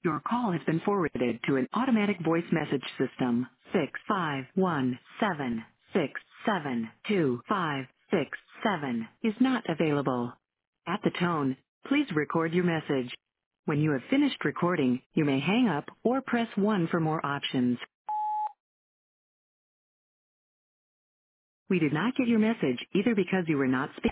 Your call has been forwarded to an automatic voice message system. 651-767-2567 is not available. At the tone, please record your message. When you have finished recording, you may hang up or press 1 for more options. We did not get your message either because you were not speaking